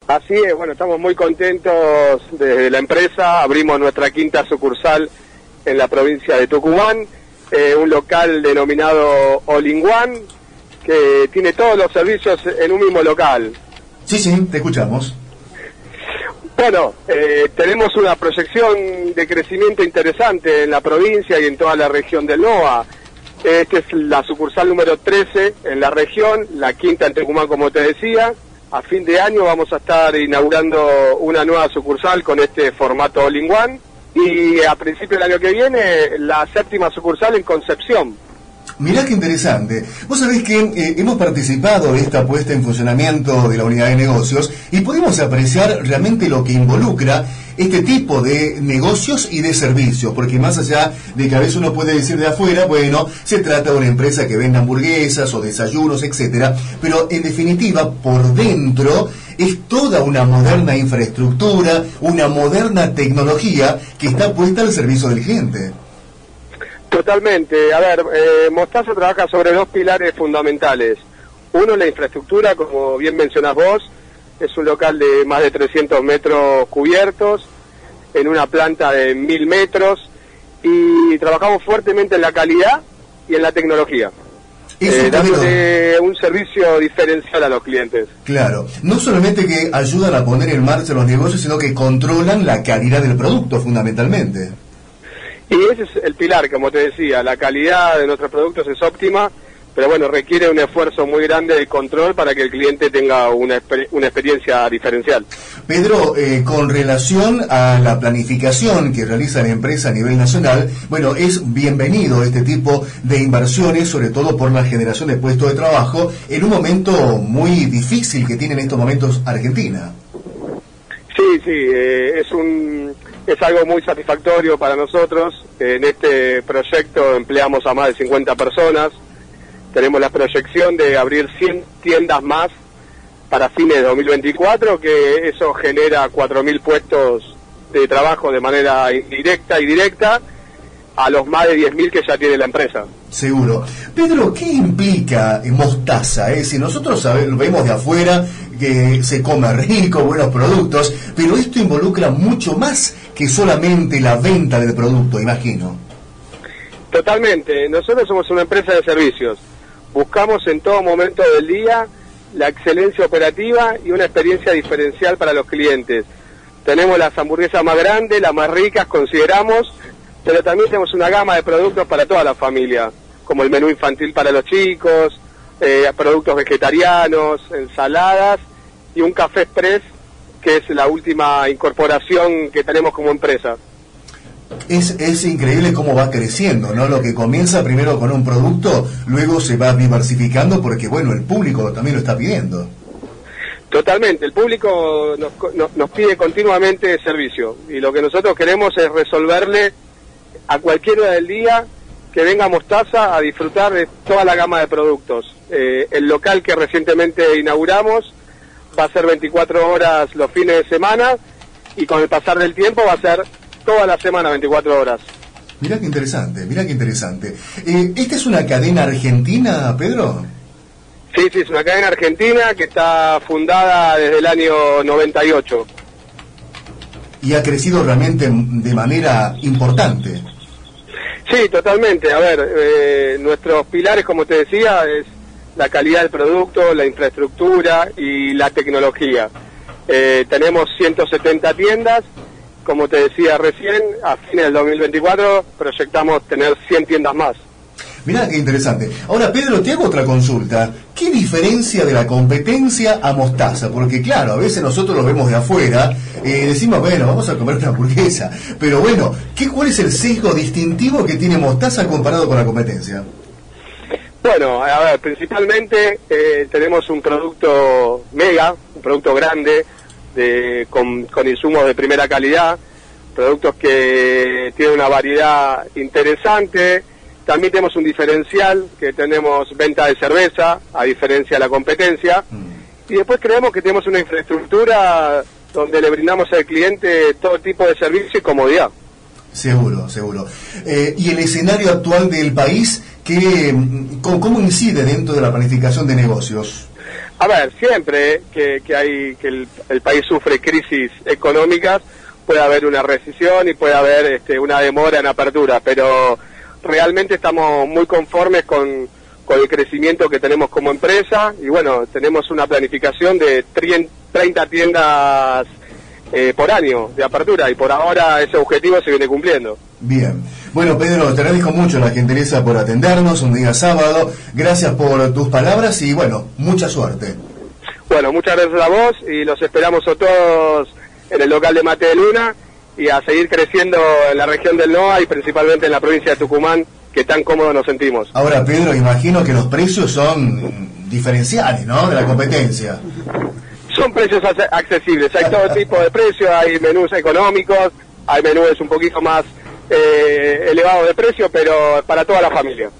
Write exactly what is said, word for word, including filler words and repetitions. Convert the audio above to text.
Así es, bueno, estamos muy contentos desde la empresa, abrimos nuestra quinta sucursal en la provincia de Tucumán, eh, un local denominado All in One, que tiene todos los servicios en un mismo local. Sí, sí, te escuchamos. Bueno, eh, tenemos una proyección de crecimiento interesante en la provincia y en toda la región del NOA. Esta es la sucursal número trece en la región, la quinta en Tucumán, como te decía. A fin de año vamos a estar inaugurando una nueva sucursal con este formato All in One. Y a principio del año que viene, la séptima sucursal en Concepción. Mirá qué interesante. Vos sabés que eh, hemos participado de esta puesta en funcionamiento de la unidad de negocios y podemos apreciar realmente lo que involucra este tipo de negocios y de servicios, porque más allá de que a veces uno puede decir de afuera, bueno, se trata de una empresa que vende hamburguesas o desayunos, etcétera, pero en definitiva, por dentro es toda una moderna infraestructura, una moderna tecnología que está puesta al servicio del cliente. Totalmente. A ver, eh, Mostaza trabaja sobre dos pilares fundamentales. Uno, la infraestructura, como bien mencionás vos, es un local de más de trescientos metros cubiertos, en una planta de mil metros, y trabajamos fuertemente en la calidad y en la tecnología, eh, dándole un servicio diferencial a los clientes. Claro, no solamente que ayudan a poner en marcha los negocios, sino que controlan la calidad del producto, fundamentalmente. Y ese es el pilar, como te decía, la calidad de nuestros productos es óptima, pero bueno, requiere un esfuerzo muy grande de control para que el cliente tenga una, exper una experiencia diferencial. Pedro, eh, con relación a la planificación que realiza la empresa a nivel nacional, bueno, es bienvenido este tipo de inversiones, sobre todo por la generación de puestos de trabajo, en un momento muy difícil que tiene en estos momentos Argentina. Sí, sí, eh, es un... es algo muy satisfactorio para nosotros. En este proyecto empleamos a más de cincuenta personas. Tenemos la proyección de abrir cien tiendas más para fines de dos mil veinticuatro, que eso genera cuatro mil puestos de trabajo de manera indirecta y directa a los más de diez mil que ya tiene la empresa. Seguro. Pedro, ¿qué implica Mostaza? Eh? Si nosotros sabemos, vemos de afuera que se come rico, buenos productos, pero esto involucra mucho más que solamente la venta del producto, imagino. Totalmente. Nosotros somos una empresa de servicios. Buscamos en todo momento del día la excelencia operativa y una experiencia diferencial para los clientes. Tenemos las hamburguesas más grandes, las más ricas, consideramos, pero también tenemos una gama de productos para toda la familia, como el menú infantil para los chicos, eh, productos vegetarianos, ensaladas y un café express, que es la última incorporación que tenemos como empresa. Es, es increíble cómo va creciendo, ¿no? Lo que comienza primero con un producto, luego se va diversificando porque, bueno, el público también lo está pidiendo. Totalmente, el público nos, nos, nos pide continuamente servicio y lo que nosotros queremos es resolverle a cualquier hora del día que venga Mostaza a disfrutar de toda la gama de productos. Eh, el local que recientemente inauguramos va a ser veinticuatro horas los fines de semana y con el pasar del tiempo va a ser toda la semana veinticuatro horas. Mirá qué interesante, mirá qué interesante. Eh, ¿Esta es una cadena argentina, Pedro? Sí, sí, es una cadena argentina que está fundada desde el año noventa y ocho. Y ha crecido realmente de manera importante. Sí, totalmente. A ver, eh, nuestros pilares, como te decía, es la calidad del producto, la infraestructura y la tecnología. Eh, tenemos ciento setenta tiendas, como te decía recién, a fines del dos mil veinticuatro proyectamos tener cien tiendas más. Mirá qué interesante. Ahora, Pedro, te hago otra consulta. ¿Qué diferencia de la competencia a Mostaza? Porque claro, a veces nosotros lo vemos de afuera, eh, decimos, bueno, vamos a comer una hamburguesa. Pero bueno, ¿qué, ¿cuál es el sesgo distintivo que tiene Mostaza comparado con la competencia? Bueno, a ver, principalmente eh, tenemos un producto mega, un producto grande, de, con, con insumos de primera calidad, productos que tienen una variedad interesante. También tenemos un diferencial, que tenemos venta de cerveza, a diferencia de la competencia. Mm. Y después creemos que tenemos una infraestructura donde le brindamos al cliente todo tipo de servicio y comodidad. Seguro, seguro. Eh, ¿Y el escenario actual del país, que, cómo, cómo incide dentro de la planificación de negocios? A ver, siempre que, que hay que el, el país sufre crisis económicas, puede haber una recesión y puede haber este, una demora en apertura, pero realmente estamos muy conformes con, con el crecimiento que tenemos como empresa y bueno, tenemos una planificación de treinta tiendas eh, por año de apertura y por ahora ese objetivo se viene cumpliendo. Bien. Bueno, Pedro, te agradezco mucho la gentileza por atendernos un día sábado. Gracias por tus palabras y, bueno, mucha suerte. Bueno, muchas gracias a vos y los esperamos a todos en el local de Mate de Luna y a seguir creciendo en la región del N O A y principalmente en la provincia de Tucumán, que tan cómodos nos sentimos. Ahora, Pedro, imagino que los precios son diferenciales, ¿no?, de la competencia. Son precios accesibles, hay todo tipo de precios, hay menús económicos, hay menús un poquito más eh, elevados de precio, pero para toda la familia.